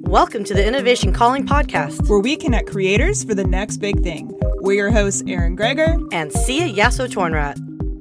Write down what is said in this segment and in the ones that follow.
Welcome to the Innovation Calling Podcast, where we connect creators for the next big thing. We're your hosts, Aaron Greger and Sia Yasso-Tornrat.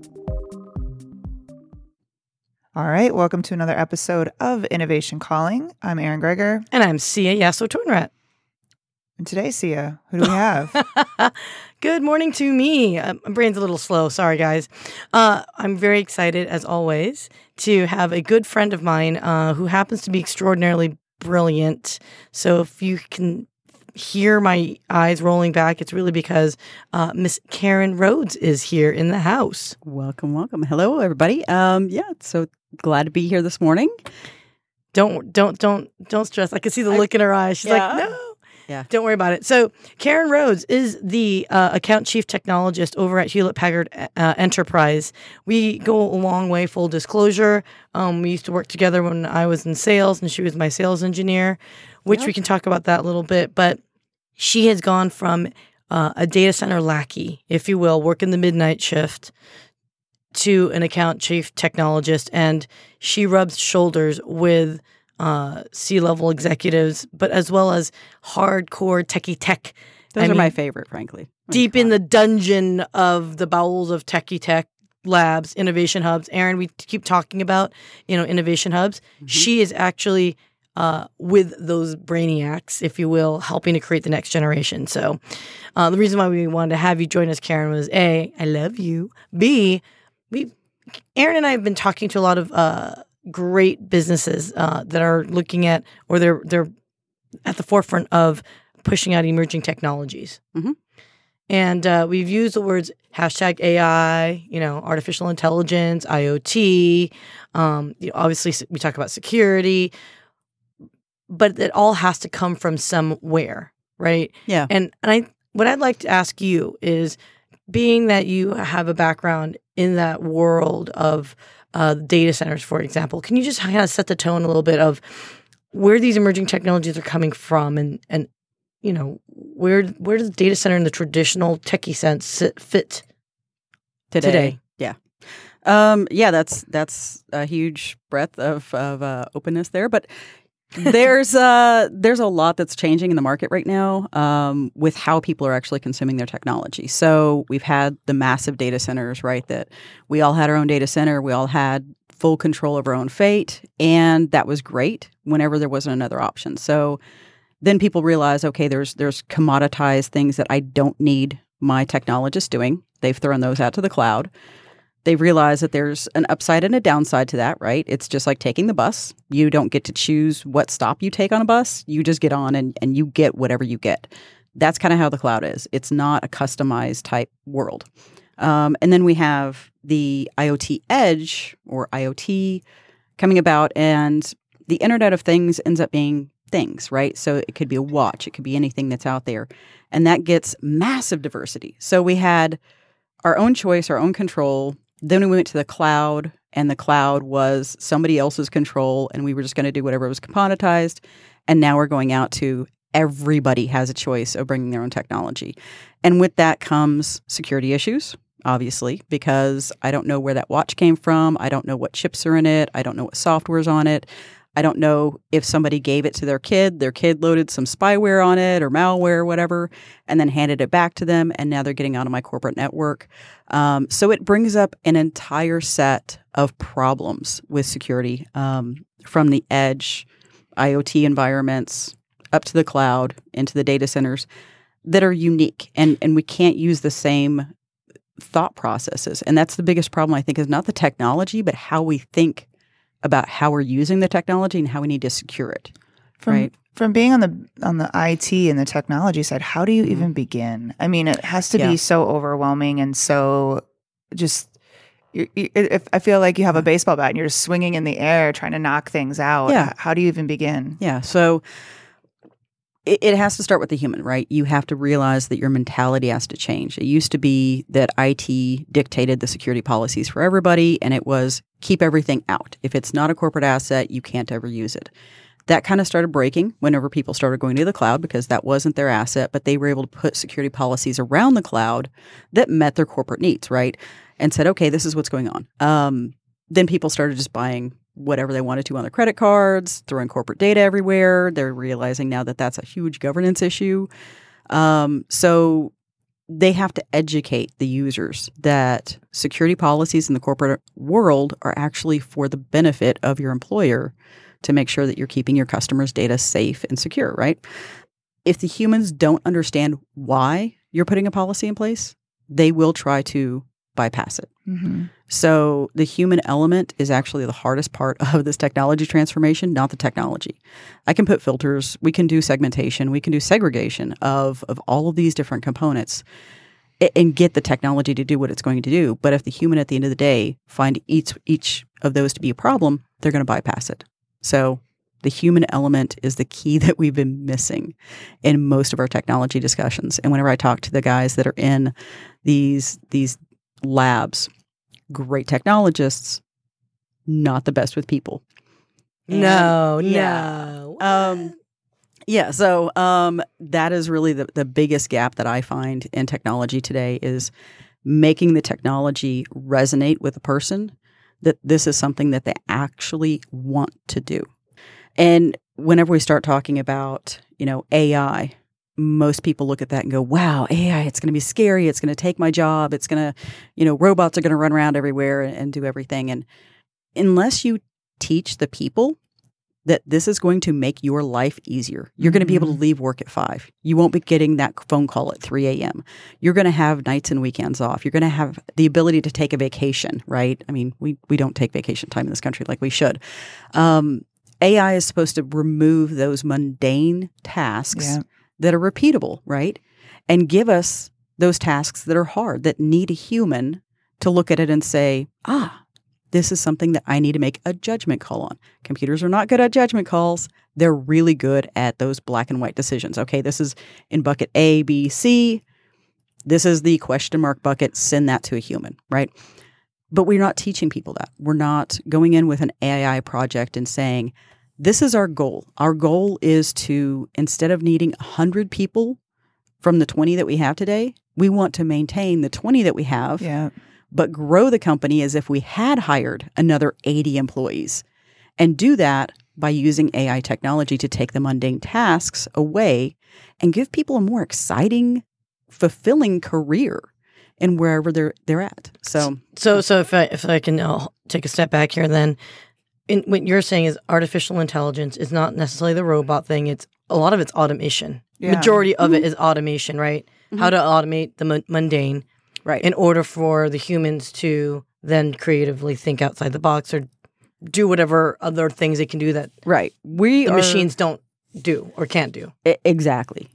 All right, welcome to another episode of Innovation Calling. I'm Aaron Greger. And I'm Sia Yasso-Tornrat. And today, Sia, who do we have? Good morning to me. My brain's a little slow. Sorry, guys. I'm very excited, as always, to have a good friend of mine who happens to be extraordinarily brilliant. So if you can hear my eyes rolling back, it's really because Miss Karen Rhodes is here in the house. Welcome, welcome. Hello, everybody. So glad to be here this morning. Don't stress. I can see the look in her eyes. She's like, no. Yeah. Don't worry about it. So Karen Rhodes is the account chief technologist over at Hewlett-Packard Enterprise. We go a long way, full disclosure. We used to work together when I was in sales and she was my sales engineer, which we can talk about that a little bit. But she has gone from a data center lackey, if you will, working the midnight shift, to an account chief technologist. And she rubs shoulders with C-level executives, but as well as hardcore techie tech. Those are my favorite, frankly. Deep in the dungeon of the bowels of techie tech labs, innovation hubs. Aaron, we keep talking about, innovation hubs. Mm-hmm. She is actually with those brainiacs, if you will, helping to create the next generation. So the reason why we wanted to have you join us, Karen, was A, I love you. B, Aaron and I have been talking to a lot of great businesses that are looking at, or they're at the forefront of pushing out emerging technologies. Mm-hmm. And we've used the words hashtag AI, artificial intelligence, IoT. Obviously, we talk about security, but it all has to come from somewhere, right? Yeah. And what I'd like to ask you is, being that you have a background in that world of data centers, for example, can you just kind of set the tone a little bit of where these emerging technologies are coming from, and where does the data center in the traditional techie sense fit today? Yeah. That's a huge breadth of openness there, but there's a lot that's changing in the market right now with how people are actually consuming their technology. So we've had the massive data centers, right? That we all had our own data center. We all had full control of our own fate. And that was great whenever there wasn't another option. So then people realize, okay, there's commoditized things that I don't need my technologist doing. They've thrown those out to the cloud. They've realized that there's an upside and a downside to that, right? It's just like taking the bus. You don't get to choose what stop you take on a bus. You just get on and you get whatever you get. That's kind of how the cloud is. It's not a customized type world. And then we have the IoT edge, or IoT, coming about, and the Internet of Things ends up being things, right? So it could be a watch. It could be anything that's out there. And that gets massive diversity. So we had our own choice, our own control. Then we went to the cloud, and the cloud was somebody else's control, and we were just going to do whatever was commoditized. And now we're going out to everybody has a choice of bringing their own technology. And with that comes security issues, obviously, because I don't know where that watch came from. I don't know what chips are in it. I don't know what software's on it. I don't know if somebody gave it to their kid loaded some spyware on it or malware or whatever, and then handed it back to them, and now they're getting onto my corporate network. So it brings up an entire set of problems with security, from the edge, IoT environments, up to the cloud, into the data centers, that are unique. And we can't use the same thought processes. And that's the biggest problem, I think, is not the technology, but how we think about how we're using the technology and how we need to secure it. From being on the IT and the technology side, how do you even begin? I mean, it has to be so overwhelming and so just. I feel like you have a baseball bat and you're just swinging in the air trying to knock things out. Yeah. How do you even begin? Yeah. So it has to start with the human, right? You have to realize that your mentality has to change. It used to be that IT dictated the security policies for everybody, and it was keep everything out. If it's not a corporate asset, you can't ever use it. That kind of started breaking whenever people started going to the cloud, because that wasn't their asset, but they were able to put security policies around the cloud that met their corporate needs, right? And said, okay, this is what's going on. Then people started just buying whatever they wanted to on their credit cards, throwing corporate data everywhere. They're realizing now that that's a huge governance issue. So they have to educate the users that security policies in the corporate world are actually for the benefit of your employer to make sure that you're keeping your customers' data safe and secure, right? If the humans don't understand why you're putting a policy in place, they will try to bypass it. Mm-hmm. So the human element is actually the hardest part of this technology transformation, not the technology. I can put filters, we can do segmentation, we can do segregation of all of these different components and get the technology to do what it's going to do. But if the human at the end of the day find each of those to be a problem, they're going to bypass it. So the human element is the key that we've been missing in most of our technology discussions. And whenever I talk to the guys that are in these labs, great technologists, not the best with people. No. Yeah, so that is really the biggest gap that I find in technology today is making the technology resonate with a person, that this is something that they actually want to do. And whenever we start talking about, AI, most people look at that and go, wow, AI, it's going to be scary. It's going to take my job. It's going to, robots are going to run around everywhere and do everything. And unless you teach the people that this is going to make your life easier, you're going to be able to leave work at 5. You won't be getting that phone call at 3 a.m. You're going to have nights and weekends off. You're going to have the ability to take a vacation, right? I mean, we don't take vacation time in this country like we should. AI is supposed to remove those mundane tasks that are repeatable, right? And give us those tasks that are hard, that need a human to look at it and say, this is something that I need to make a judgment call on. Computers are not good at judgment calls. They're really good at those black and white decisions. Okay, this is in bucket A, B, C. This is the question mark bucket. Send that to a human, right? But we're not teaching people that. We're not going in with an AI project and saying, this is our goal. Our goal is to, instead of needing 100 people from the 20 that we have today, we want to maintain the 20 that we have, but grow the company as if we had hired another 80 employees. And do that by using AI technology to take the mundane tasks away and give people a more exciting, fulfilling career in wherever they're at. So if I can take a step back here, then what you're saying is artificial intelligence is not necessarily the robot thing. It's a lot of it's automation. Yeah. Majority of it is automation, right? Mm-hmm. How to automate the mundane, right? In order for the humans to then creatively think outside the box or do whatever other things they can do that machines don't do or can't do. Exactly.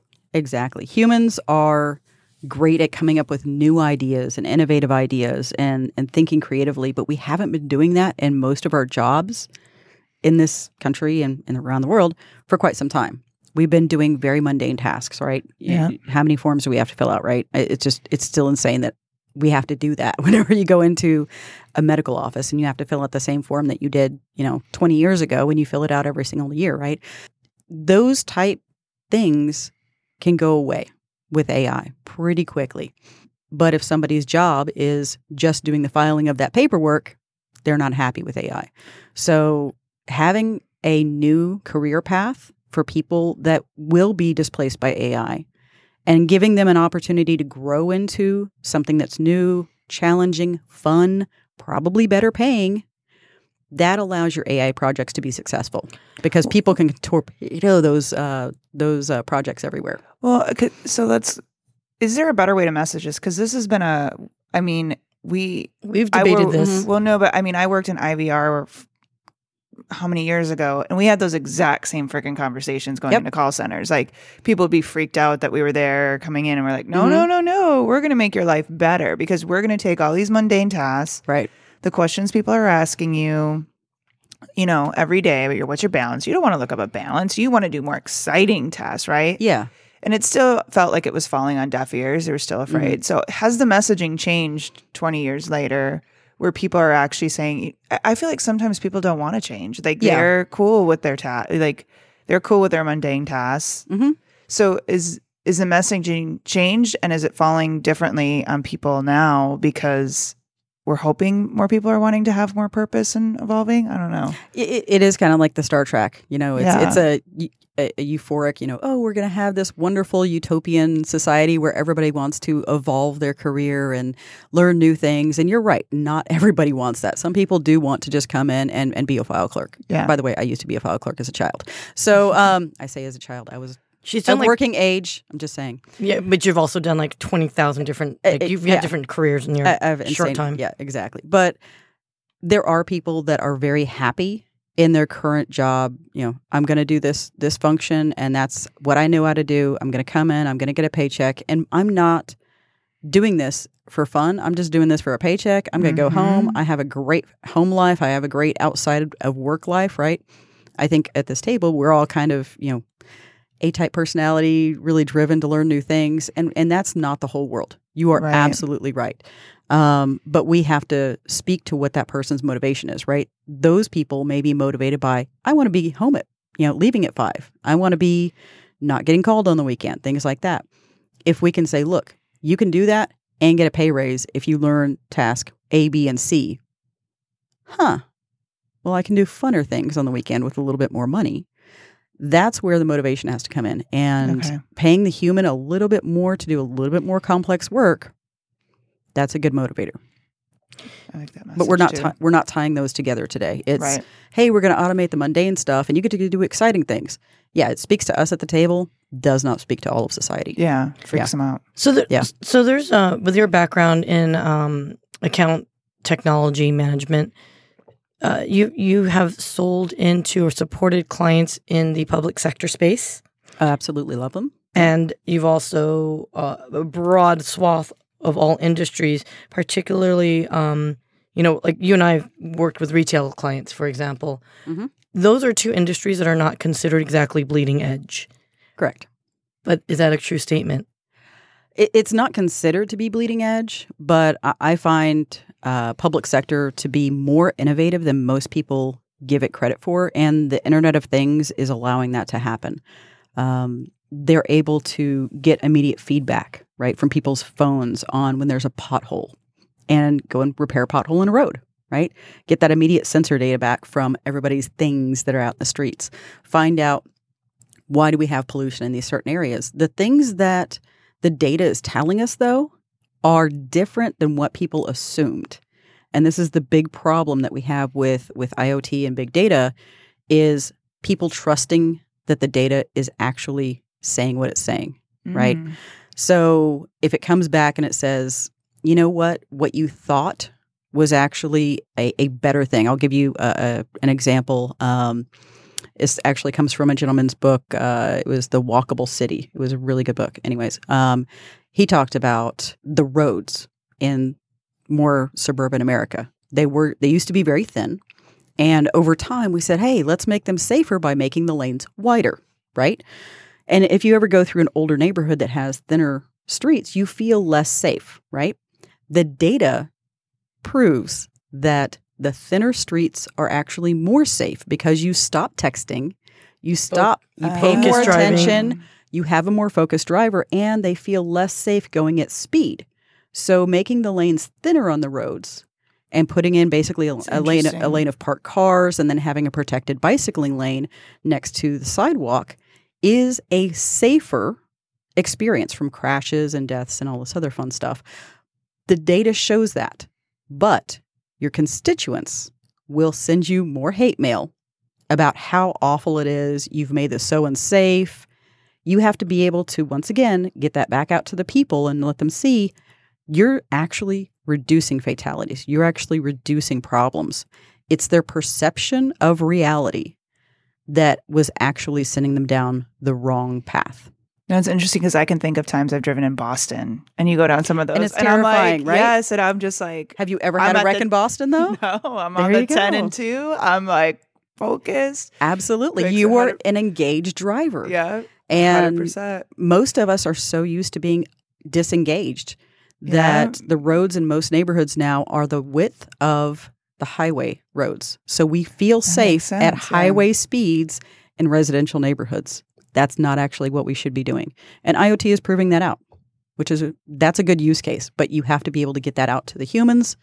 Humans are great at coming up with new ideas and innovative ideas and thinking creatively, but we haven't been doing that in most of our jobs in this country and around the world for quite some time. We've been doing very mundane tasks, right? Yeah. How many forms do we have to fill out, right? It's still insane that we have to do that whenever you go into a medical office and you have to fill out the same form that you did, 20 years ago when you fill it out every single year, right? Those type things can go away with AI pretty quickly. But if somebody's job is just doing the filing of that paperwork, they're not happy with AI. So having a new career path for people that will be displaced by AI and giving them an opportunity to grow into something that's new, challenging, fun, probably better paying, that allows your AI projects to be successful because people can torpedo those projects everywhere. Well, so is there a better way to message this? Because this has been we've debated this. Well, no, but I worked in IVR how many years ago, and we had those exact same freaking conversations going into call centers. Like, people would be freaked out that we were there coming in, and we're like, no, we're going to make your life better because we're going to take all these mundane tasks, right? The questions people are asking you, every day, what's your balance? You don't want to look up a balance. You want to do more exciting tasks, right? Yeah. And it still felt like it was falling on deaf ears. They were still afraid. So has the messaging changed 20 years later where people are actually saying, I feel like sometimes people don't want to change. Like, they're cool with their they're cool with their mundane tasks. Mm-hmm. So is the messaging changed, and is it falling differently on people now because we're hoping more people are wanting to have more purpose and evolving. I don't know. It is kind of like the Star Trek, it's a euphoric, oh, we're going to have this wonderful utopian society where everybody wants to evolve their career and learn new things. And you're right. Not everybody wants that. Some people do want to just come in and be a file clerk. Yeah. By the way, I used to be a file clerk as a child. So I say as a child, I was She's done working age. I'm just saying. Yeah, but you've also done like 20,000 different, you've had different careers in your short time. Yeah, exactly. But there are people that are very happy in their current job. I'm going to do this function, and that's what I know how to do. I'm going to come in, I'm going to get a paycheck, and I'm not doing this for fun. I'm just doing this for a paycheck. I'm going to go home. I have a great home life. I have a great outside of work life, right? I think at this table, we're all kind of, A-type personality, really driven to learn new things. And that's not the whole world. You are absolutely right. But we have to speak to what that person's motivation is, right? Those people may be motivated by, I want to be home at, leaving at 5. I want to be not getting called on the weekend, things like that. If we can say, look, you can do that and get a pay raise if you learn task A, B, and C. Well, I can do funner things on the weekend with a little bit more money. That's where the motivation has to come in. And paying the human a little bit more to do a little bit more complex work, that's a good motivator. I like that message. But we're not tying those together today. It's, hey, we're going to automate the mundane stuff and you get to do exciting things. Yeah, it speaks to us at the table, does not speak to all of society. Yeah, freaks them out. So there's with your background in account technology management, you have sold into or supported clients in the public sector space. I absolutely love them. And you've also a broad swath of all industries, particularly, like you and I have worked with retail clients, for example. Mm-hmm. Those are two industries that are not considered exactly bleeding edge. Correct. But is that a true statement? It's not considered to be bleeding edge, but I find public sector to be more innovative than most people give it credit for, and the Internet of Things is allowing that to happen. They're able to get immediate feedback, right, from people's phones on when there's a pothole and go and repair a pothole in a road, right? Get that immediate sensor data back from everybody's things that are out in the streets. Find out, why do we have pollution in these certain areas? The things that the data is telling us, though, are different than what people assumed. And this is the big problem that we have with IoT and big data, is people trusting that the data is actually saying what it's saying, right? So if it comes back and it says, you know what you thought was actually a better thing. I'll give you an example. This actually comes from a gentleman's book. It was The Walkable City. It was a really good book. Anyways, he talked about the roads in more suburban America. They used to be very thin. And over time, we said, hey, let's make them safer by making the lanes wider, right? And if you ever go through an older neighborhood that has thinner streets, you feel less safe, right? The data proves that the thinner streets are actually more safe because you stop texting, you pay more attention, you have a more focused driver, and they feel less safe going at speed. So making the lanes thinner on the roads and putting in basically a lane of parked cars and then having a protected bicycling lane next to the sidewalk is a safer experience from crashes and deaths and all this other fun stuff. The data shows that, but your constituents will send you more hate mail about how awful it is. You've made this so unsafe. You have to be able to, once again, get that back out to the people and let them see you're actually reducing fatalities. You're actually reducing problems. It's their perception of reality that was actually sending them down the wrong path. No, it's interesting because I can think of times I've driven in Boston and you go down some of those. And it's terrifying, I'm like, right? Yes, and I'm just like... Have you ever had a wreck in Boston, though? No, I'm on the 10 and 2. I'm like focused. Absolutely. You are an engaged driver. Yeah, 100%. And most of us are so used to being disengaged that the roads in most neighborhoods now are the width of the highway roads. So we feel safe at highway speeds in residential neighborhoods. That's not actually what we should be doing. And IoT is proving that out, which is that's a good use case. But you have to be able to get that out to the humans.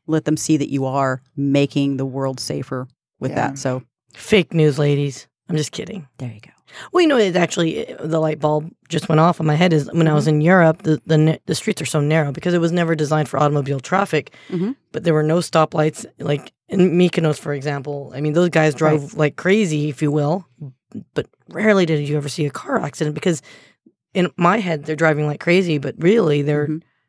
let them see that you are making the world safer with that. So fake news, ladies. I'm just kidding. there you go. Well, it's actually the light bulb just went off on my head. Is when I was in Europe, the streets are so narrow because it was never designed for automobile traffic. But there were no stoplights. Like in Mykonos, for example, I mean, those guys drove like crazy, if you will. But rarely did you ever see a car accident because in my head they're driving like crazy, but really they're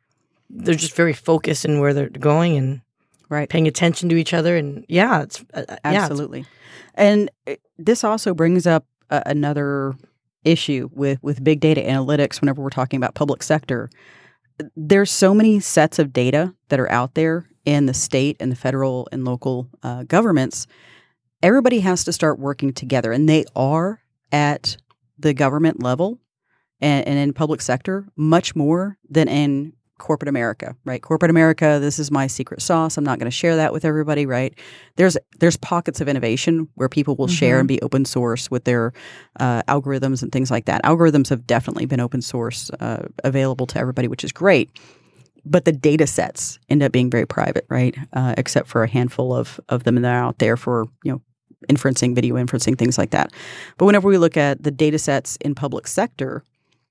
just very focused in where they're going and paying attention to each other. And it's absolutely. And this also brings up another issue with big data analytics whenever we're talking about public sector. There's so many sets of data that are out there in the state and the federal and local governments. Everybody has to start working together, and they are at the government level and in public sector much more than in corporate America, right? Corporate America, this is my secret sauce. I'm not going to share that with everybody, right? There's pockets of innovation where people will share and be open source with their algorithms and things like that. Algorithms have definitely been open source, available to everybody, which is great. But the data sets end up being very private, right? Except for a handful of them that are out there for, inferencing, video inferencing, things like that. But whenever we look at the data sets in public sector,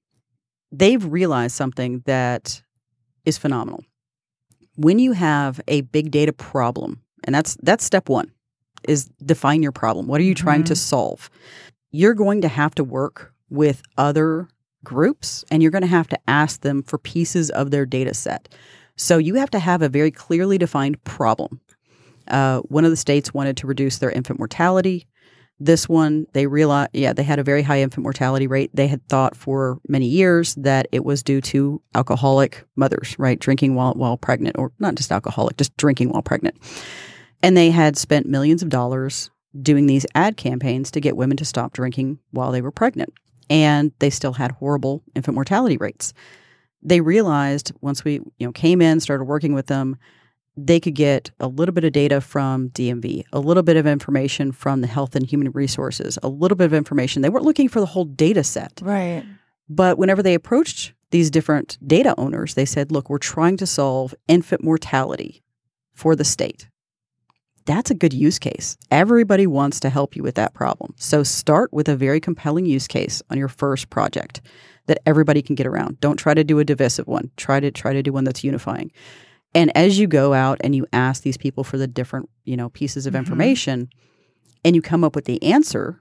they've realized something that is phenomenal. When you have a big data problem, and that's step one, is define your problem. What are you trying to solve? You're going to have to work with other groups, and you're going to have to ask them for pieces of their data set. So you have to have a very clearly defined problem. One of the states wanted to reduce their infant mortality. This one, they realized, they had a very high infant mortality rate. They had thought for many years that it was due to alcoholic mothers, right? Drinking while pregnant, or not just alcoholic, just drinking while pregnant. And they had spent millions of dollars doing these ad campaigns to get women to stop drinking while they were pregnant. And they still had horrible infant mortality rates. They realized once we came in, started working with them, they could get a little bit of data from DMV, a little bit of information from the Health and Human Resources, a little bit of information. They weren't looking for the whole data set. Right. But whenever they approached these different data owners, they said, look, we're trying to solve infant mortality for the state. That's a good use case. Everybody wants to help you with that problem. So start with a very compelling use case on your first project that everybody can get around. Don't try to do a divisive one. Try to do one that's unifying. And as you go out and you ask these people for the different, pieces of information, and you come up with the answer,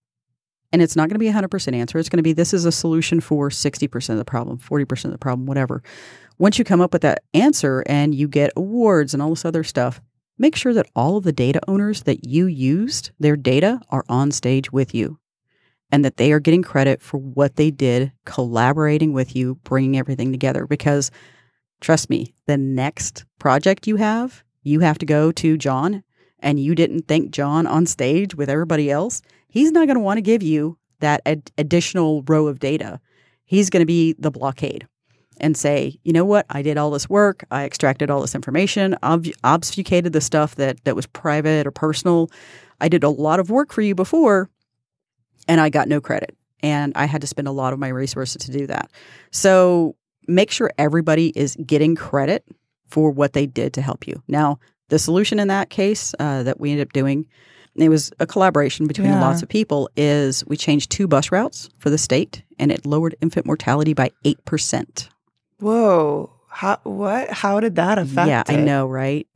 and it's not going to be a 100% answer. It's going to be, this is a solution for 60% of the problem, 40% of the problem, whatever. Once you come up with that answer and you get awards and all this other stuff, make sure that all of the data owners that you used, their data, are on stage with you, and that they are getting credit for what they did, collaborating with you, bringing everything together. Because trust me, the next project you have to go to John, and you didn't thank John on stage with everybody else. He's not going to want to give you that additional row of data. He's going to be the blockade and say, you know what? I did all this work. I extracted all this information, obfuscated the stuff that was private or personal. I did a lot of work for you before, and I got no credit. And I had to spend a lot of my resources to do that. So make sure everybody is getting credit for what they did to help you. Now, the solution in that case that we ended up doing, it was a collaboration between lots of people, is we changed 2 bus routes for the state, and it lowered infant mortality by 8%. Whoa. How did that affect it? I know, right?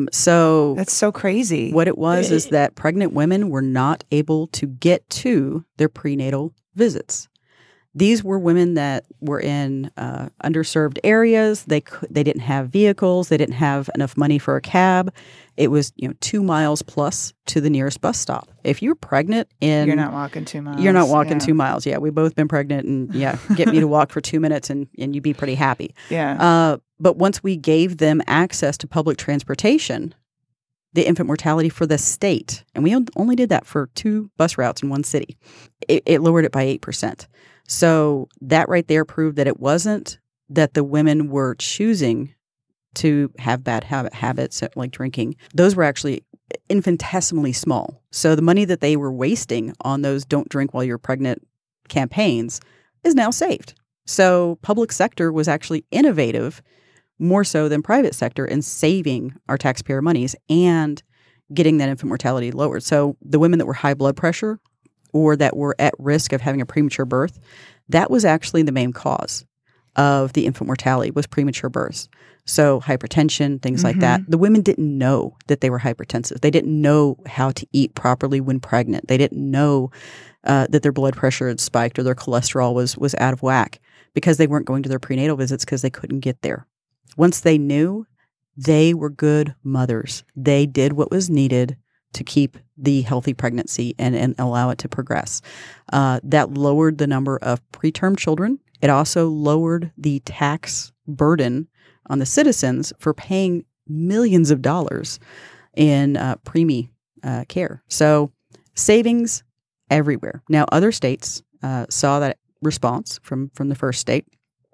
So that's so crazy. What it was is that pregnant women were not able to get to their prenatal visits. These were women that were in underserved areas. They didn't have vehicles. They didn't have enough money for a cab. It was 2 miles plus to the nearest bus stop. If you're pregnant you're not walking 2 miles. You're not walking 2 miles. Yeah, we've both been pregnant, and get me to walk for 2 minutes, and you'd be pretty happy. Yeah. But once we gave them access to public transportation, the infant mortality for the state, and we only did that for 2 bus routes in one city, it lowered it by 8%. So that right there proved that it wasn't that the women were choosing to have bad habits like drinking. Those were actually infinitesimally small. So the money that they were wasting on those don't drink while you're pregnant campaigns is now saved. So public sector was actually innovative more so than private sector in saving our taxpayer monies and getting that infant mortality lowered. So the women that were high blood pressure or that were at risk of having a premature birth, that was actually the main cause of the infant mortality was premature births. So hypertension, things like that. The women didn't know that they were hypertensive. They didn't know how to eat properly when pregnant. They didn't know that their blood pressure had spiked or their cholesterol was out of whack because they weren't going to their prenatal visits because they couldn't get there. Once they knew, they were good mothers. They did what was needed to keep the healthy pregnancy and allow it to progress. That lowered the number of preterm children. It also lowered the tax burden on the citizens for paying millions of dollars in preemie care. So savings everywhere. Now, other states saw that response from the first state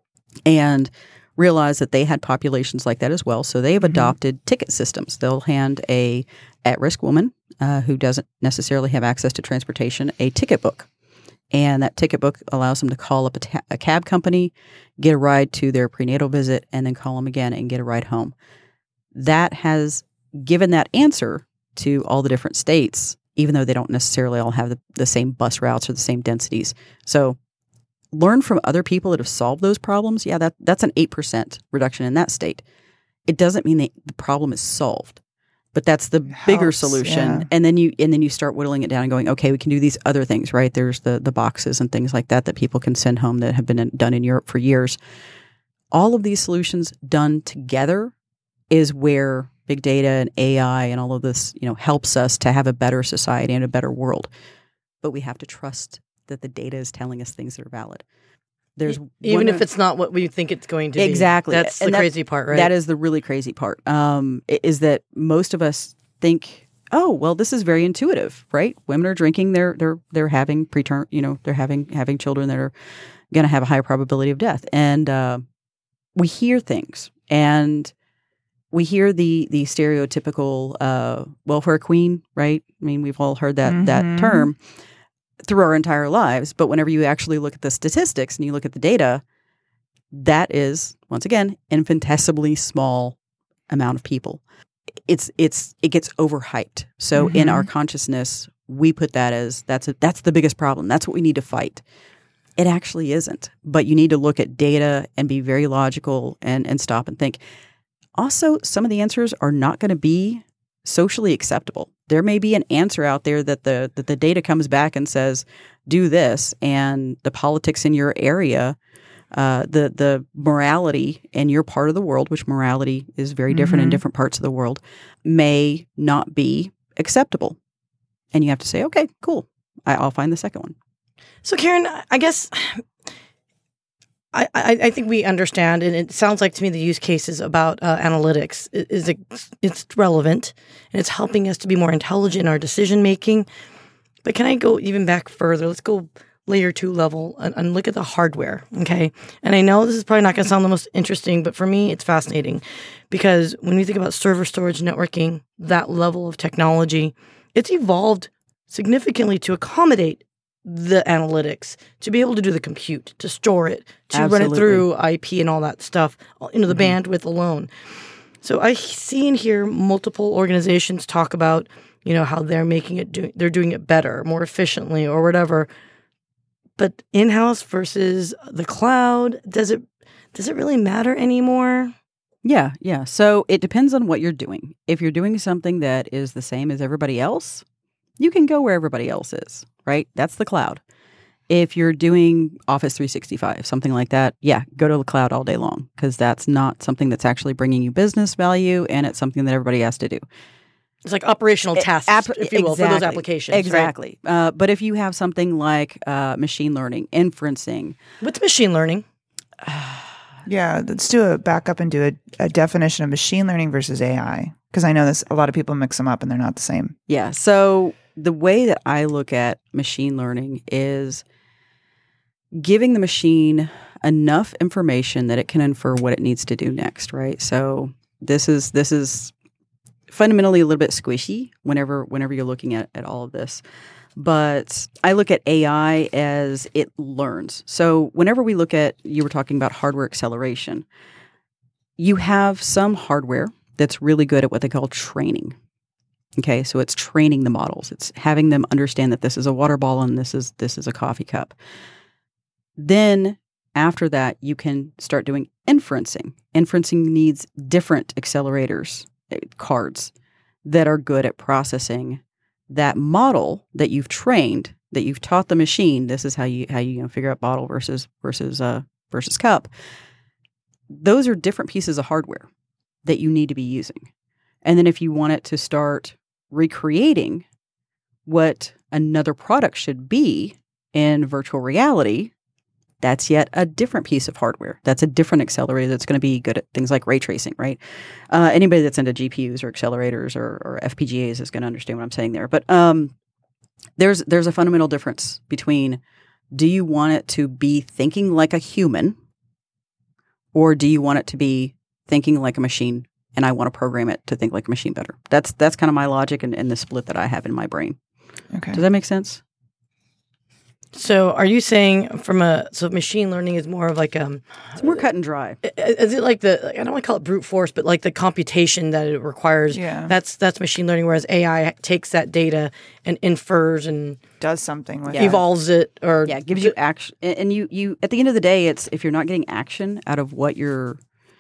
and realized that they had populations like that as well. So they've adopted ticket systems. They'll hand a at-risk woman who doesn't necessarily have access to transportation a ticket book. And that ticket book allows them to call up a cab company, get a ride to their prenatal visit, and then call them again and get a ride home. That has given that answer to all the different states, even though they don't necessarily all have the same bus routes or the same densities. So learn from other people that have solved those problems. Yeah, that's an 8% reduction in that state. It doesn't mean that the problem is solved. But that's the bigger solution. Yeah. And then you start whittling it down and going, okay, we can do these other things, right? There's the boxes and things like that people can send home that have been done in Europe for years. All of these solutions done together is where big data and AI and all of this, helps us to have a better society and a better world. But we have to trust that the data is telling us things that are valid. Even if it's not what we think it's going to be. Exactly. That's the crazy part, right? That is the really crazy part, is that most of us think, oh, well, this is very intuitive, right? Women are drinking, they're having preterm, they're having children that are going to have a high probability of death. And we hear things, and we hear the stereotypical welfare queen, right? I mean, we've all heard that term through our entire lives. But whenever you actually look at the statistics and you look at the data, that is, once again, infinitesimally small amount of people. It gets overhyped. So in our consciousness, we put that as that's the biggest problem. That's what we need to fight. It actually isn't. But you need to look at data and be very logical and stop and think. Also, some of the answers are not going to be socially acceptable. There may be an answer out there that the data comes back and says, do this, and the politics in your area, the morality in your part of the world, which morality is very different in different parts of the world, may not be acceptable. And you have to say, okay, cool. I'll find the second one. So, Karen, I guess I think we understand, and it sounds like to me the use cases about analytics it's relevant, and it's helping us to be more intelligent in our decision making. But can I go even back further? Let's go layer 2 level and look at the hardware, okay? And I know this is probably not going to sound the most interesting, but for me it's fascinating because when we think about server storage networking, that level of technology, it's evolved significantly to accommodate the analytics, to be able to do the compute, to store it, to run it through IP and all that stuff, the bandwidth alone. So I see and hear multiple organizations talk about, how they're they're doing it better, more efficiently or whatever. But in-house versus the cloud, does it really matter anymore? Yeah. So it depends on what you're doing. If you're doing something that is the same as everybody else, you can go where everybody else is, right? That's the cloud. If you're doing Office 365, something like that, yeah, go to the cloud all day long because that's not something that's actually bringing you business value, and it's something that everybody has to do. It's like operational tasks, if you will, for those applications. Exactly. Right? But if you have something like machine learning, inferencing. What's machine learning? Yeah, let's do a back up and do a definition of machine learning versus AI because I know a lot of people mix them up and they're not the same. Yeah, so the way that I look at machine learning is giving the machine enough information that it can infer what it needs to do next, right? So this is fundamentally a little bit squishy whenever you're looking at all of this. But I look at AI as it learns. So whenever we look at, you were talking about hardware acceleration, you have some hardware that's really good at what they call training. Okay, so it's training the models. It's having them understand that this is a water ball and this is a coffee cup. Then after that, you can start doing inferencing. Inferencing needs different accelerators, cards, that are good at processing that model that you've trained, that you've taught the machine. This is how you figure out bottle versus cup. Those are different pieces of hardware that you need to be using. And then if you want it to start recreating what another product should be in virtual reality, that's yet a different piece of hardware. That's a different accelerator that's going to be good at things like ray tracing, right? Anybody that's into GPUs or accelerators or FPGAs is going to understand what I'm saying there. But there's a fundamental difference between, do you want it to be thinking like a human, or do you want it to be thinking like a machine, and I want to program it to think like a machine better? That's kind of my logic and the split that I have in my brain. Okay. Does that make sense? So are you saying so machine learning is more of like it's more cut and dry. Is it like I don't want to call it brute force, but like the computation that it requires? Yeah. That's machine learning, whereas AI takes that data and infers and does something with evolves it, or gives you action. And you at the end of the day, it's if you're not getting action out of what you're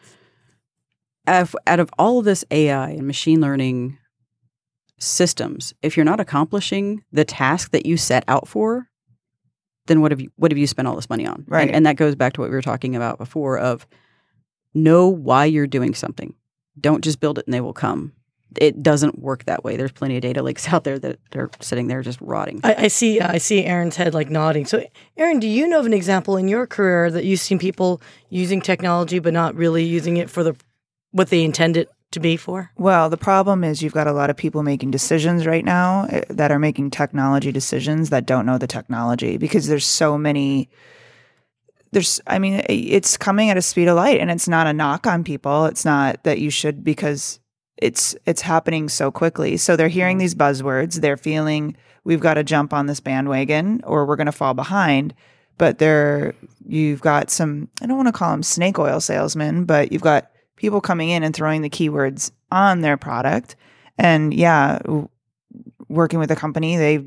out of all of this AI and machine learning systems, if you're not accomplishing the task that you set out for, then what have you spent all this money on? Right. And that goes back to what we were talking about before of know why you're doing something. Don't just build it and they will come. It doesn't work that way. There's plenty of data lakes out there that are sitting there just rotting. I see Aaron's head like nodding. So Aaron, do you know of an example in your career that you've seen people using technology but not really using it for what they intend it to be for? Well, the problem is you've got a lot of people making decisions right now that are making technology decisions that don't know the technology, because there's so many. It's coming at a speed of light, and it's not a knock on people. It's not that you should, because it's happening so quickly. So they're hearing these buzzwords. They're feeling we've got to jump on this bandwagon or we're going to fall behind. But you've got some, I don't want to call them snake oil salesmen, but you've got people coming in and throwing the keywords on their product. And working with a company, it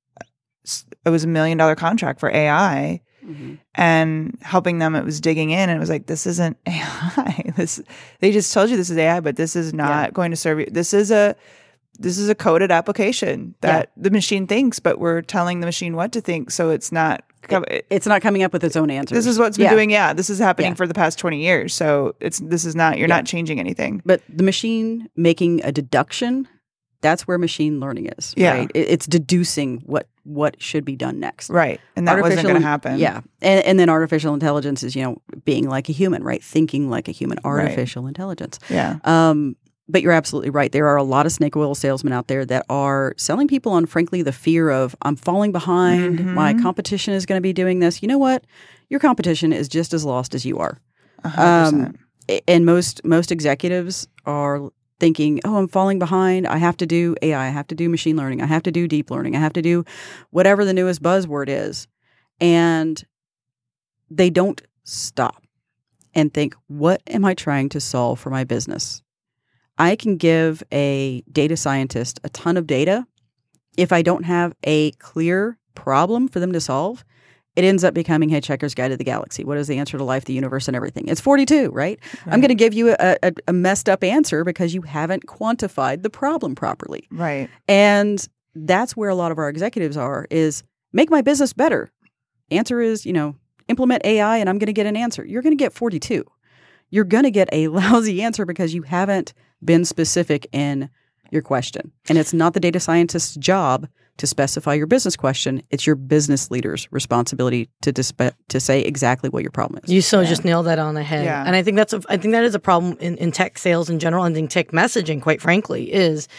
was $1 million contract for AI, and helping them, it was digging in, and it was like, this isn't AI. They just told you this is AI, but this is not going to serve you. This is a coded application that the machine thinks, but we're telling the machine what to think. So it's not coming up with its own answers. This is what's been doing. Yeah, this is happening for the past 20 years. So you're not changing anything. But the machine making a deduction, that's where machine learning is. Yeah. Right? It's deducing what should be done next. Right. And that wasn't going to happen. Yeah. And then artificial intelligence is, being like a human, right? Thinking like a human, artificial intelligence. Yeah. But you're absolutely right. There are a lot of snake oil salesmen out there that are selling people on, frankly, the fear of, I'm falling behind. My competition is going to be doing this. You know what? Your competition is just as lost as you are. 100%. And most executives are thinking, oh, I'm falling behind. I have to do AI. I have to do machine learning. I have to do deep learning. I have to do whatever the newest buzzword is. And they don't stop and think, what am I trying to solve for my business? I can give a data scientist a ton of data. If I don't have a clear problem for them to solve, it ends up becoming Hitchhiker's Guide to the Galaxy. What is the answer to life, the universe, and everything? It's 42, right? I'm going to give you a messed up answer because you haven't quantified the problem properly. Right. And that's where a lot of our executives is make my business better. Answer is, implement AI and I'm going to get an answer. You're going to get 42. You're going to get a lousy answer because you haven't been specific in your question. And it's not the data scientist's job to specify your business question. It's your business leader's responsibility to say exactly what your problem is. You just nailed that on the head. Yeah. And I think that is a problem in tech sales in general, and in tech messaging, quite frankly, is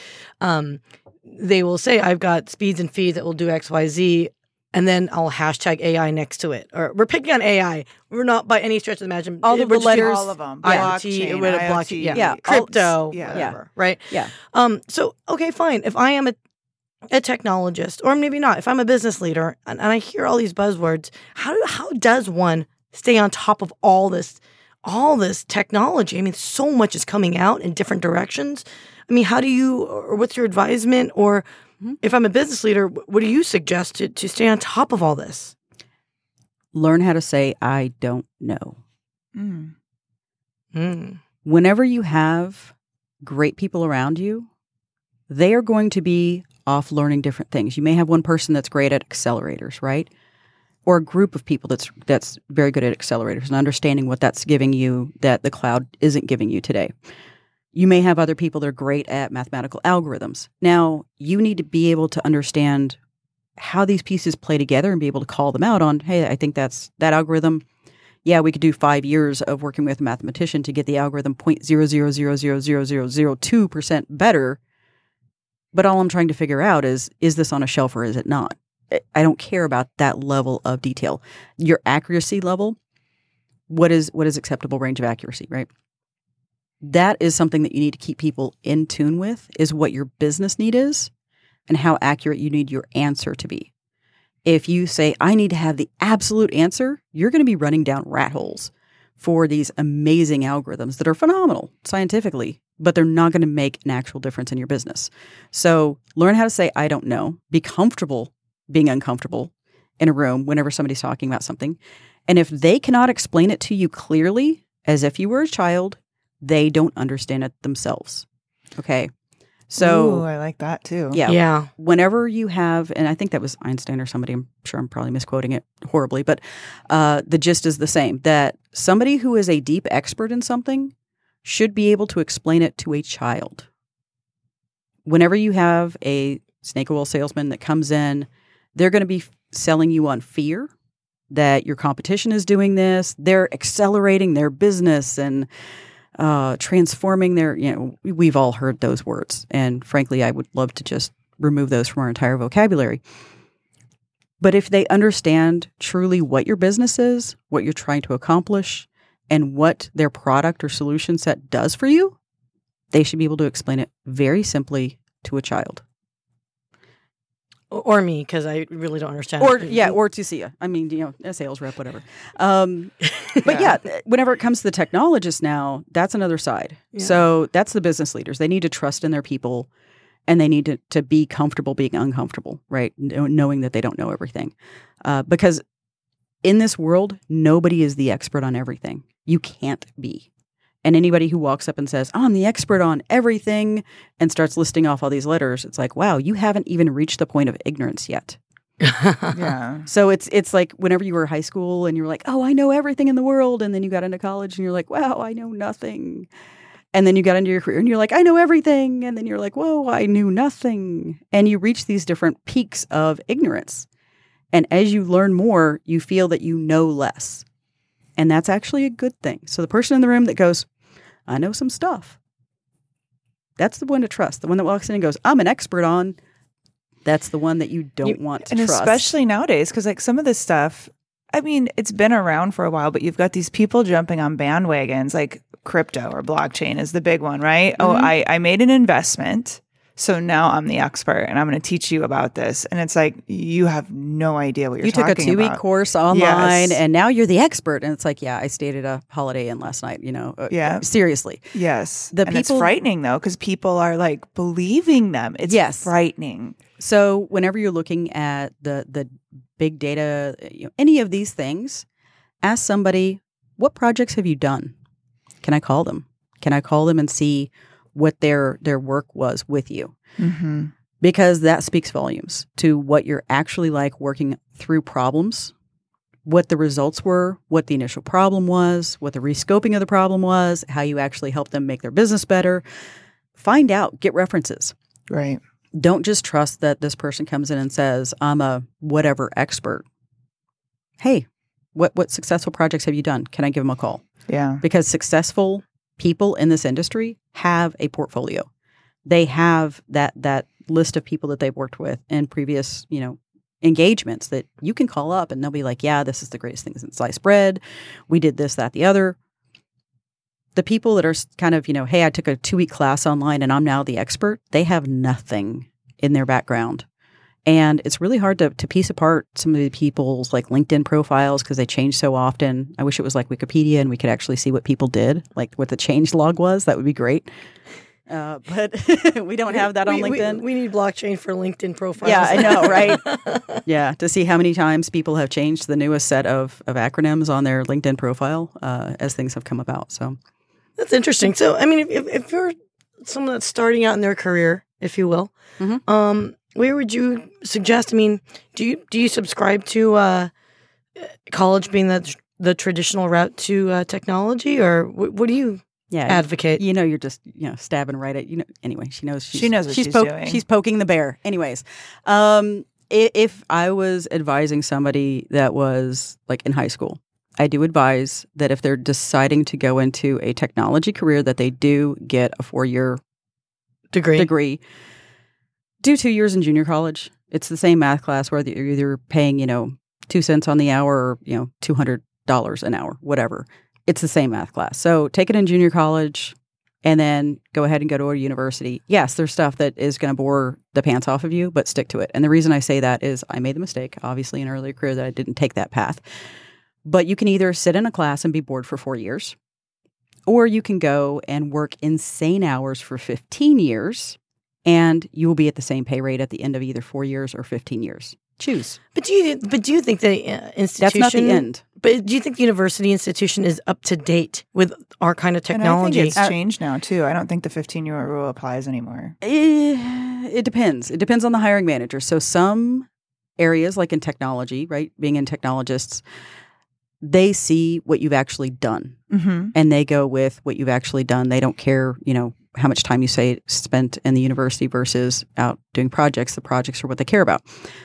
they will say, I've got speeds and feeds that will do X, Y, Z, and then I'll hashtag AI next to it. Or we're picking on AI. We're not by any stretch of the imagination. All of the letters. All of them. Blockchain, crypto, whatever, right? Yeah. So, okay, fine. If I am a technologist, or maybe not, if I'm a business leader and I hear all these buzzwords, how does one stay on top of all all this technology, I mean, so much is coming out in different directions. I mean, how do you, or what's your advisement? Or if I'm a business leader, what do you suggest to stay on top of all this? Learn how to say, I don't know. Whenever you have great people around you, they are going to be off learning different things. You may have one person that's great at accelerators, right? Or a group of people that's very good at accelerators and understanding what that's giving you that the cloud isn't giving you today. You may have other people that are great at mathematical algorithms. Now, you need to be able to understand how these pieces play together and be able to call them out on, hey, I think that's that algorithm. Yeah, we could do 5 years of working with a mathematician to get the algorithm 0.0000002% better. But all I'm trying to figure out is this on a shelf or is it not? I don't care about that level of detail. Your accuracy level, what is acceptable range of accuracy, right? That is something that you need to keep people in tune with, is what your business need is and how accurate you need your answer to be. If you say, I need to have the absolute answer, you're going to be running down rat holes for these amazing algorithms that are phenomenal scientifically, but they're not going to make an actual difference in your business. So learn how to say, I don't know. Be comfortable being uncomfortable in a room whenever somebody's talking about something. And if they cannot explain it to you clearly, as if you were a child, they don't understand it themselves. Okay. So ooh, I like that too. Yeah. Whenever you have, and I think that was Einstein or somebody, I'm sure I'm probably misquoting it horribly, but the gist is the same, that somebody who is a deep expert in something should be able to explain it to a child. Whenever you have a snake oil salesman that comes in, they're going to be selling you on fear that your competition is doing this. They're accelerating their business and transforming their, we've all heard those words. And frankly, I would love to just remove those from our entire vocabulary. But if they understand truly what your business is, what you're trying to accomplish, and what their product or solution set does for you, they should be able to explain it very simply to a child. Or me, because I really don't understand. Or to see you. I mean, a sales rep, whatever. But yeah, whenever it comes to the technologists now, that's another side. Yeah. So that's the business leaders. They need to trust in their people, and they need to be comfortable being uncomfortable, right? Knowing that they don't know everything. Because in this world, nobody is the expert on everything. You can't be. And anybody who walks up and says, I'm the expert on everything, and starts listing off all these letters, it's like, wow, you haven't even reached the point of ignorance yet. Yeah. So it's like whenever you were in high school and you were like, oh, I know everything in the world. And then you got into college and you're like, wow, I know nothing. And then you got into your career and you're like, I know everything. And then you're like, whoa, I knew nothing. And you reach these different peaks of ignorance. And as you learn more, you feel that you know less. And that's actually a good thing. So the person in the room that goes, I know some stuff, that's the one to trust. The one that walks in and goes, I'm an expert on, that's the one that you don't want to trust. And especially nowadays, because like some of this stuff, I mean, it's been around for a while, but you've got these people jumping on bandwagons, like crypto or blockchain is the big one, right? Mm-hmm. Oh, I made an investment, so now I'm the expert and I'm going to teach you about this. And it's like, you have no idea what you're talking about. You took a 2-week course online and now you're the expert. And it's like, yeah, I stayed at a Holiday Inn last night, Yeah. Seriously. Yes. It's frightening though, because people are like believing them. It's frightening. So whenever you're looking at the big data, any of these things, ask somebody, what projects have you done? Can I call them? Can I call them and see what their work was with you? Mm-hmm. Because that speaks volumes to what you're actually like working through problems, what the results were, what the initial problem was, what the rescoping of the problem was, how you actually help them make their business better. Find out, get references. Right. Don't just trust that this person comes in and says, I'm a whatever expert. Hey, what successful projects have you done? Can I give them a call? Yeah. Because successful people in this industry have a portfolio. They have that list of people that they've worked with in previous, engagements that you can call up and they'll be like, yeah, this is the greatest thing since sliced bread. We did this, that, the other. The people that are kind of, hey, I took a 2-week class online and I'm now the expert, they have nothing in their background. And it's really hard to piece apart some of the people's like LinkedIn profiles because they change so often. I wish it was like Wikipedia and we could actually see what people did, like what the change log was. That would be great. But we don't have that on LinkedIn. We need blockchain for LinkedIn profiles. Yeah, I know, right? Yeah, to see how many times people have changed the newest set of acronyms on their LinkedIn profile as things have come about. So that's interesting. So, I mean, if you're someone that's starting out in their career, if you will, where would you suggest? I mean, do you subscribe to college being the traditional route to technology, or what do you advocate? You're just stabbing right at Anyway, she knows what she's doing. She's poking the bear. Anyways, if I was advising somebody that was like in high school, I do advise that if they're deciding to go into a technology career, that they do get a 4-year degree. Do 2 years in junior college. It's the same math class where you're either paying, 2 cents on the hour or, $200 an hour, whatever. It's the same math class. So take it in junior college and then go ahead and go to a university. Yes, there's stuff that is going to bore the pants off of you, but stick to it. And the reason I say that is I made the mistake, obviously, in an earlier career that I didn't take that path. But you can either sit in a class and be bored for 4 years, or you can go and work insane hours for 15 years, and you will be at the same pay rate at the end of either 4 years or 15 years. Choose. But do you think the institution? That's not the end. But do you think the university institution is up to date with our kind of technology? And I think it's changed now too. I don't think the 15-year rule applies anymore. It depends. It depends on the hiring manager. So some areas, like in technology, right, being in technologists, they see what you've actually done, and they go with what you've actually done. They don't care, how much time you say spent in the university versus out doing projects. The projects are what they care about.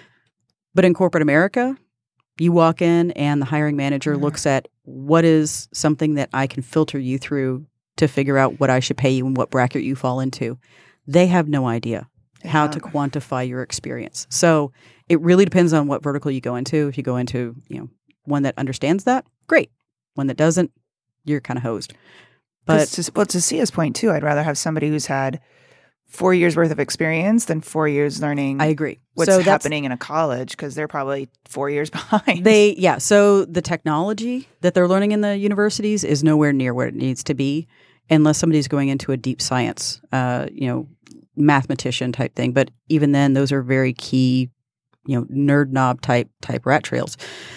But in corporate America, you walk in and the hiring manager looks at what is something that I can filter you through to figure out what I should pay you and what bracket you fall into. They have no idea how to quantify your experience. So it really depends on what vertical you go into. If you go into, one that understands that, great. One that doesn't, you're kind of hosed. But to Sia's point too, I'd rather have somebody who's had 4 years worth of experience than 4 years learning. I agree. What's happening in a college, because they're probably 4 years behind. So the technology that they're learning in the universities is nowhere near where it needs to be, unless somebody's going into a deep science, mathematician type thing. But even then, those are very key, nerd knob type rat trails.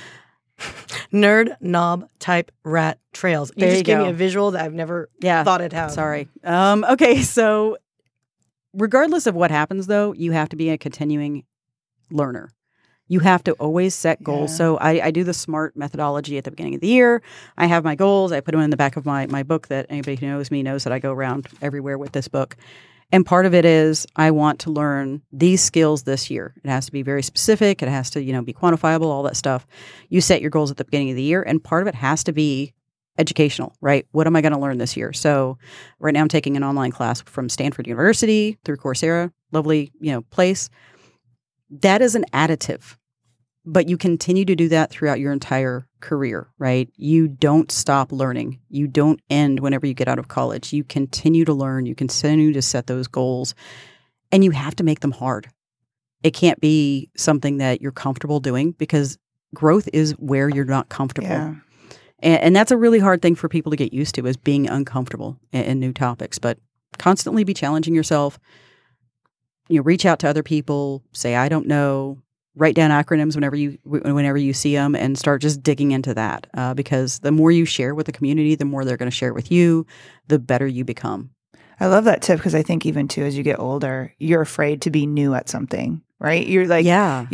Nerd knob type rat trails. You just gave me a visual that I've never thought it'd have. Sorry. Okay, so regardless of what happens, though, you have to be a continuing learner. You have to always set goals. Yeah. So I do the SMART methodology at the beginning of the year. I have my goals. I put them in the back of my book that anybody who knows me knows that I go around everywhere with this book. And part of it is I want to learn these skills this year. It has to be very specific. It has to, be quantifiable, all that stuff. You set your goals at the beginning of the year, and part of it has to be educational, right? What am I going to learn this year? So right now I'm taking an online class from Stanford University through Coursera. Lovely, place. That is an additive, but you continue to do that throughout your entire career, right? You don't stop learning. You don't end whenever you get out of college. You continue to learn. You continue to set those goals, and you have to make them hard. It can't be something that you're comfortable doing, because growth is where you're not comfortable. Yeah. And that's a really hard thing for people to get used to, is being uncomfortable in new topics. But constantly be challenging yourself. Reach out to other people. Say, I don't know. Write down acronyms whenever you see them, and start just digging into that. Because the more you share with the community, the more they're going to share with you, the better you become. I love that tip, because I think even too, as you get older, you're afraid to be new at something, right? You're like,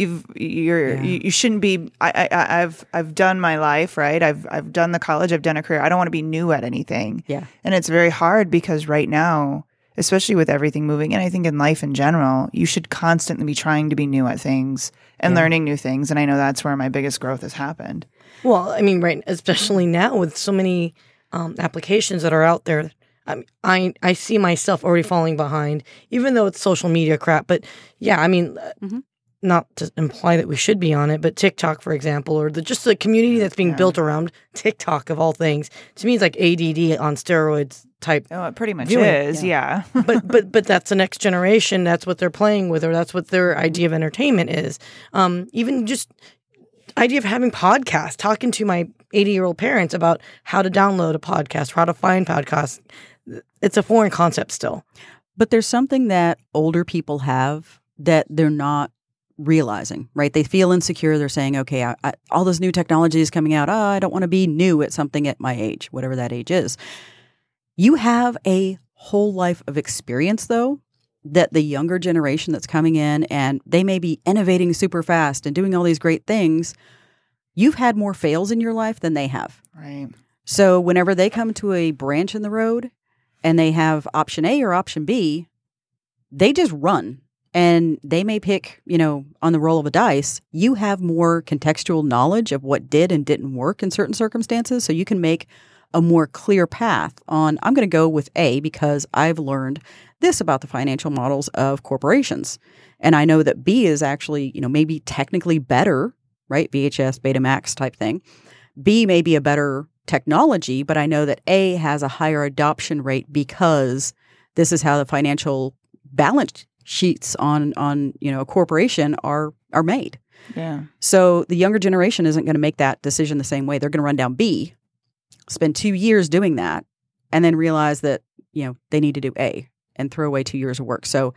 you shouldn't be. I've done my life, right? I've done the college, I've done a career. I don't want to be new at anything. Yeah, and it's very hard, because right now, especially with everything moving, and I think in life in general, you should constantly be trying to be new at things and learning new things. And I know that's where my biggest growth has happened. Well, I mean, right, especially now with so many applications that are out there. I see myself already falling behind, even though it's social media crap. But yeah, I mean, not to imply that we should be on it, but TikTok, for example, or just the community that's being built around TikTok of all things, to me, it's like ADD on steroids type. Oh, it pretty much viewing. is, yeah. but that's the next generation. That's what they're playing with, or that's what their idea of entertainment is. Even just idea of having podcasts, talking to my 80-year-old parents about how to download a podcast, how to find podcasts. It's a foreign concept still. But there's something that older people have that they're not realizing, right? They feel insecure. They're saying, okay, all this new technology is coming out. I don't want to be new at something at my age, whatever that age is. You have a whole life of experience, though, that the younger generation that's coming in, and they may be innovating super fast and doing all these great things. You've had more fails in your life than they have. Right. So whenever they come to a branch in the road and they have option A or option B, they just run. And they may pick, on the roll of a dice. You have more contextual knowledge of what did and didn't work in certain circumstances. So you can make a more clear path on, I'm going to go with A because I've learned this about the financial models of corporations. And I know that B is actually, maybe technically better, right? VHS, Betamax type thing. B may be a better technology, but I know that A has a higher adoption rate because this is how the financial balance sheets on a corporation are made. Yeah. So the younger generation isn't going to make that decision the same way. They're going to run down B, spend 2 years doing that, and then realize that, they need to do A and throw away 2 years of work. So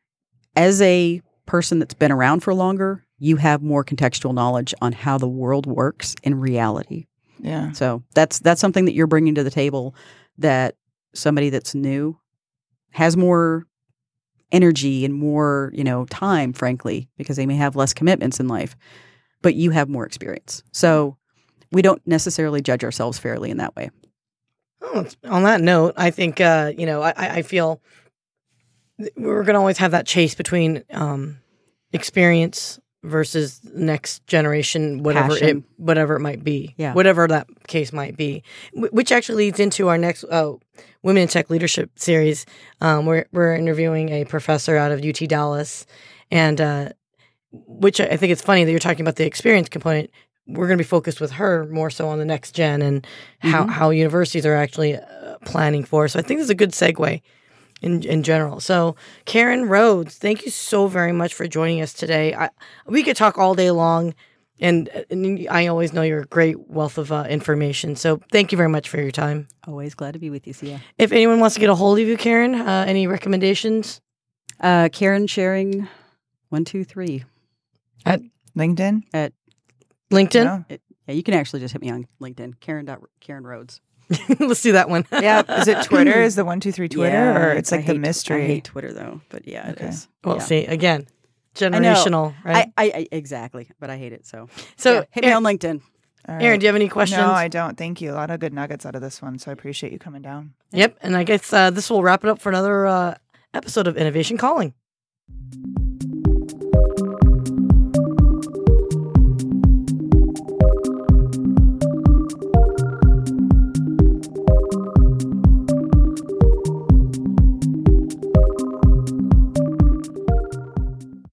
as a person that's been around for longer, you have more contextual knowledge on how the world works in reality. Yeah. So that's something that you're bringing to the table that somebody that's new has more energy and more, time, frankly, because they may have less commitments in life, but you have more experience. So we don't necessarily judge ourselves fairly in that way. Oh, on that note, I think, I feel we're going to always have that chase between experience versus next generation, whatever it might be, whatever that case might be, which actually leads into our next Women in Tech Leadership series. We're interviewing a professor out of UT Dallas, and which I think it's funny that you're talking about the experience component. We're going to be focused with her more so on the next gen and how universities are actually planning for. So I think this is a good segue in general. So Karen Rhodes, thank you so very much for joining us today. We could talk all day long, and I always know you're a great wealth of information. So thank you very much for your time. Always glad to be with you, Sia. If anyone wants to get a hold of you, Karen, any recommendations? Karen Sharing 123 at LinkedIn. At LinkedIn? Yeah, you can actually just hit me on LinkedIn. Karen Rhodes. Let's do that one. Yeah. Is it Twitter? Is the 123 Twitter? Or it's like the mystery? I hate Twitter, though. But yeah, it is. Well, see, again, generational, right? I exactly. But I hate it. So hit me on LinkedIn. Right. Aaron, do you have any questions? No, I don't. Thank you. A lot of good nuggets out of this one. So I appreciate you coming down. Yep. And I guess this will wrap it up for another episode of Innovation Calling.